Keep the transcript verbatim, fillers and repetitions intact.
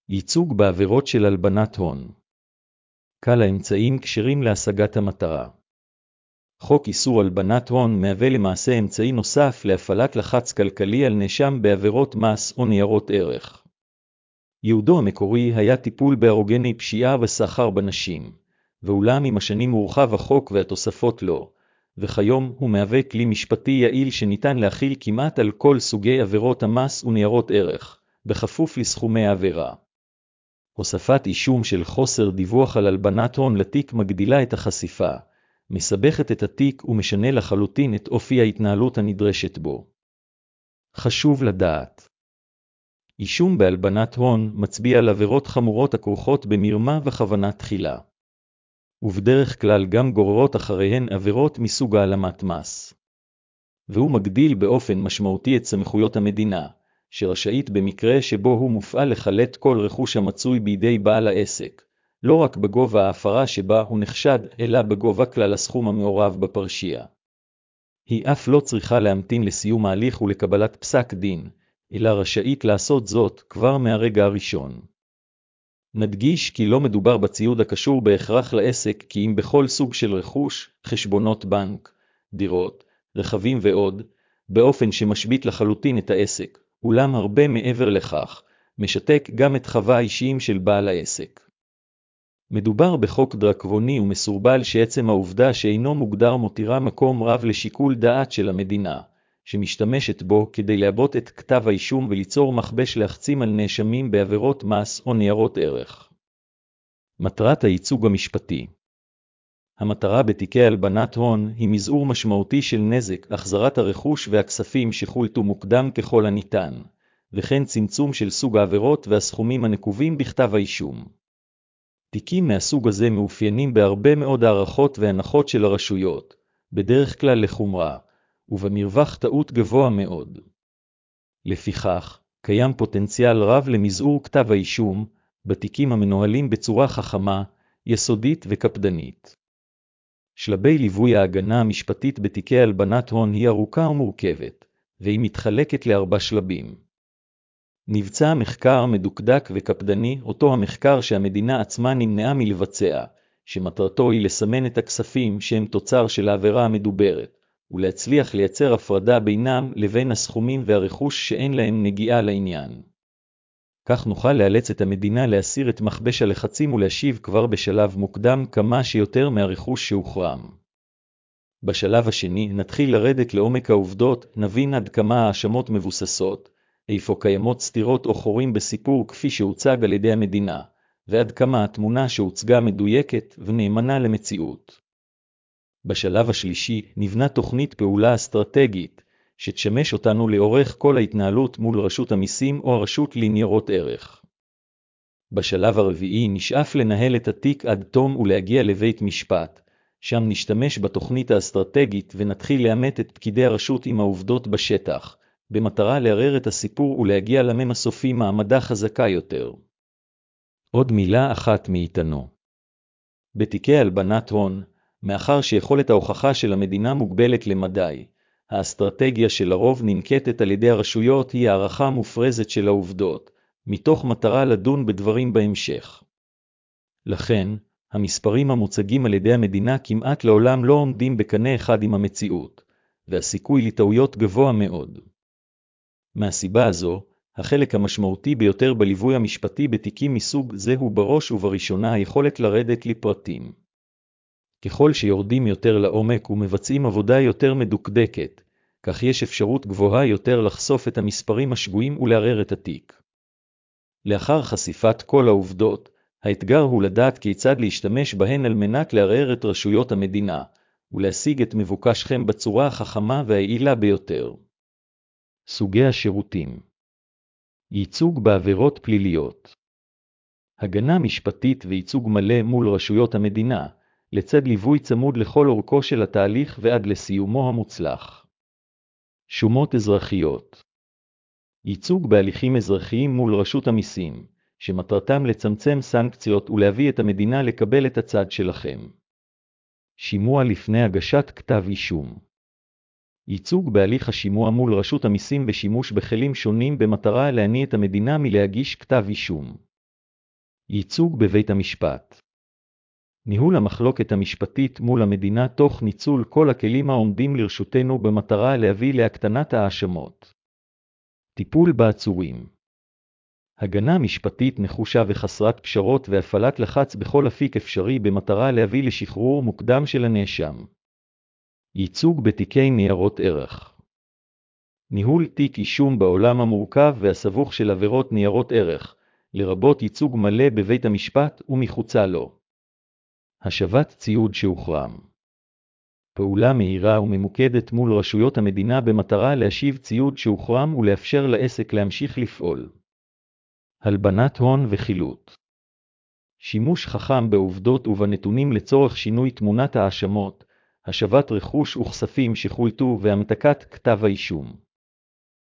ייצוג בעבירות של הלבנת הון. כלל האמצעים כשרים להשגת המטרה. חוק איסור הלבנת הון מהווה למעשה אמצעי נוסף להפעלת לחץ כלכלי על נאשם בעבירות מס או ניירות ערך. ייעודו המקורי היה טיפול בארגוני פשיעה וסחר בנשים, ואולם עם השנים הורחב החוק והתוספות לו, וכיום הוא מהווה כלי משפטי יעיל שניתן להכיל כמעט על כל סוגי עבירות המס וניירות ערך, בכפוף לסכומי העבירה. הוספת אישום של חוסר דיווח על הלבנת הון לתיק מגדילה את החשיפה, מסבכת את התיק ומשנה לחלוטין את אופי ההתנהלות הנדרשת בו. חשוב לדעת. אישום בהלבנת הון מצביע על עבירות חמורות הכרוכות במרמה וכוונה תחילה. ובדרך כלל גם גוררות אחריהן עבירות מסוג העלמת מס. והוא מגדיל באופן משמעותי את סמכויות המדינה, שרשאית במקרה שבו הוא מופעל לחלט כל רכוש המצוי בידי בעל העסק, לא רק בגובה ההפרה שבה הוא נחשד, אלא בגובה כלל הסכום המעורב בפרשייה. היא אף לא צריכה להמתין לסיום ההליך ולקבלת פסק דין, אלא רשאית לעשות זאת כבר מהרגע הראשון. נדגיש כי לא מדובר בציוד הקשור בהכרח לעסק, כי אם בכל סוג של רכוש, חשבונות בנק, דירות, רכבים ועוד, באופן שמשבית לחלוטין את העסק, אולם הרבה מעבר לכך, משתק גם את חווה האישיים של בעל העסק. מדובר בחוק דרקוני ומסורבל שעצם העובדה שאינו מוגדר מותירה מקום רב לשיקול דעת של המדינה, שמשתמשת בו כדי לעבות את כתב האישום וליצור מכבש להחצים על נאשמים בעבירות מס או ניירות ערך. מטרת הייצוג המשפטי. המטרה בתיקי הלבנת הון היא מזעור משמעותי של נזק, החזרת הרכוש והכספים שחולטו מוקדם ככל הניתן, וכן צמצום של סוג העבירות והסכומים הנקובים בכתב האישום. תיקים מהסוג הזה מאופיינים בהרבה מאוד הערכות והנחות של הרשויות, בדרך כלל לחומרה, ובמרווח טעות גבוה מאוד. לפיכך, קיים פוטנציאל רב למזעור כתב האישום, בתיקים המנוהלים בצורה חכמה, יסודית וקפדנית. שלבי ליווי ההגנה המשפטית בתיקי הלבנת הון היא ארוכה ומורכבת, והיא מתחלקת לארבע שלבים. נבצע מחקר מדוקדק וקפדני, אותו המחקר שהמדינה עצמה נמנעה מלבצע, שמטרתו היא לסמן את הכספים שהם תוצר של העבירה המדוברת, ולהצליח לייצר הפרדה בינם לבין הסכומים והרכוש שאין להם נגיעה לעניין. כך נוכל לאלץ את המדינה להסיר את מכבש הלחצים ולהשיב כבר בשלב מוקדם כמה שיותר מהרכוש שהוחרם. בשלב השני נתחיל לרדת לעומק העובדות, נבין עד כמה האשמות מבוססות, איפה קיימות סתירות או חורים בסיפור כפי שהוצג על ידי המדינה, ועד כמה התמונה שהוצגה מדויקת ונאמנה למציאות. בשלב השלישי נבנה תוכנית פעולה אסטרטגית, שתשמש אותנו לאורך כל ההתנהלות מול רשות המיסים או הרשות לניירות ערך. בשלב הרביעי נשאף לנהל את התיק עד תום ולהגיע לבית משפט, שם נשתמש בתוכנית האסטרטגית ונתחיל לאמת את פקידי הרשות עם העובדות בשטח, במטרה לערער את הסיפור ולהגיע למם הסופי מעמדה חזקה יותר. עוד מילה אחת מאיתנו. בתיקי הלבנת הון, מאחר שיכולת ההוכחה של המדינה מוגבלת למדי, האסטרטגיה שלרוב ננקטת על ידי הרשויות היא הערכה מופרזת של העובדות, מתוך מטרה לדון בדברים בהמשך. לכן, המספרים המוצגים על ידי המדינה כמעט לעולם לא עומדים בקנה אחד עם המציאות, והסיכוי לטעויות גבוה מאוד. מהסיבה הזו, החלק המשמעותי ביותר בליווי המשפטי בתיקים מסוג זה הוא בראש ובראשונה היכולת לרדת לפרטים. ככל שיורדים יותר לעומק ומבצעים עבודה יותר מדוקדקת, כך יש אפשרות גבוהה יותר לחשוף את המספרים השגויים ולערער את התיק. לאחר חשיפת כל העובדות, האתגר הוא לדעת כיצד להשתמש בהן על מנת לערער את רשויות המדינה, ולהשיג את מבוקשכם בצורה החכמה והיעילה ביותר. סוגי השירותים. ייצוג בעבירות פליליות. הגנה משפטית וייצוג מלא מול רשויות המדינה, לצד ליווי צמוד לכל אורכו של התהליך ועד לסיומו המוצלח. שומות אזרחיות. ייצוג בהליכים אזרחיים מול רשות המיסים, שמטרתם לצמצם סנקציות ולהביא את המדינה לקבל את הצד שלכם. שימוע לפני הגשת כתב אישום. ייצוג בהליך השימוע מול רשות המיסים בשימוש בכלים שונים במטרה להניא את המדינה מלהגיש כתב אישום. ייצוג בבית המשפט. ניהול המחלוקת המשפטית מול המדינה תוך ניצול כל הכלים העומדים לרשותנו במטרה להביא להקטנת האשמות. טיפול בעצורים. הגנה משפטית נחושה וחסרת פשרות והפעלת לחץ בכל אפיק אפשרי במטרה להביא לשחרור מוקדם של הנאשם. ייצוג בתיקי ניירות ערך. ניהול תיק אישום בעולם המורכב והסבוך של עבירות ניירות ערך, לרבות ייצוג מלא בבית המשפט ומחוצה לו. השבת ציוד שהוחרם. פעולה מהירה וממוקדת מול רשויות המדינה במטרה להשיב ציוד שהוחרם ולאפשר לעסק להמשיך לפעול. הלבנת הון וחילוט. שימוש חכם בעובדות ובנתונים לצורך שינוי תמונת האשמות, השבת רכוש וכספים שחולטו והמתקת כתב האישום.